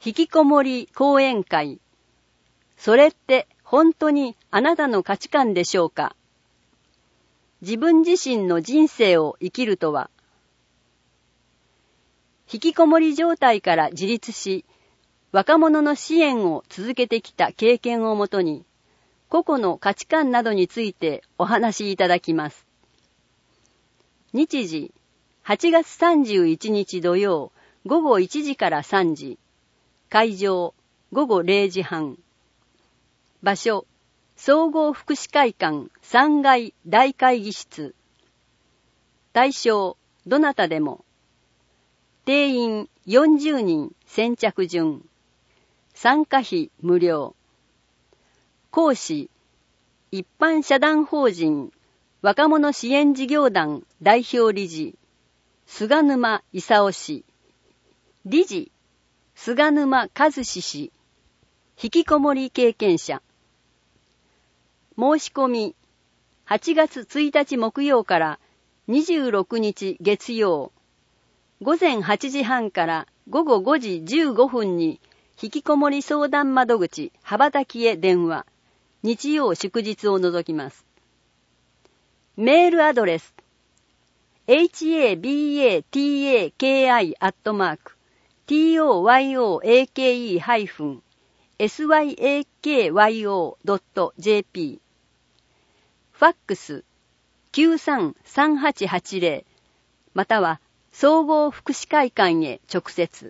引きこもり講演会。それって本当にあなたの価値観でしょうか？自分自身の人生を生きるとは。引きこもり状態から自立し、若者の支援を続けてきた経験をもとに、個々の価値観などについてお話しいただきます。日時、8月31日土曜、午後1時から3時。会場、午後0時半。場所、総合福祉会館3階大会議室。対象、どなたでも。定員40人先着順。参加費無料。講師、一般社団法人若者支援事業団代表理事、菅沼勲氏。理事、菅沼和志氏。引きこもり経験者。申し込み、8月1日木曜から26日月曜、午前8時半から午後5時15分に引きこもり相談窓口羽ばたきへ電話、日曜祝日を除きます。メールアドレス、habatake-syake-syakyo.jp。ファックス 933880 または総合福祉会館へ直接。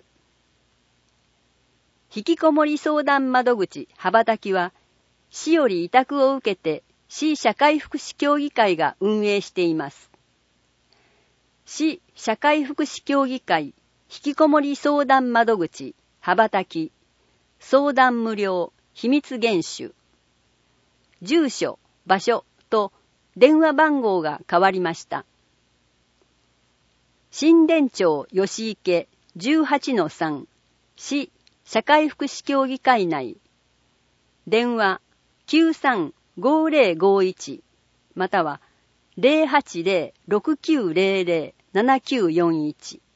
引きこもり相談窓口羽ばたきは、市より委託を受けて市社会福祉協議会が運営しています。市社会福祉協議会引きこもり相談窓口羽ばたき、相談無料、秘密厳守。住所、場所と電話番号が変わりました。新田町吉池 18-3 市社会福祉協議会内。電話 935051 または 080-6900-7941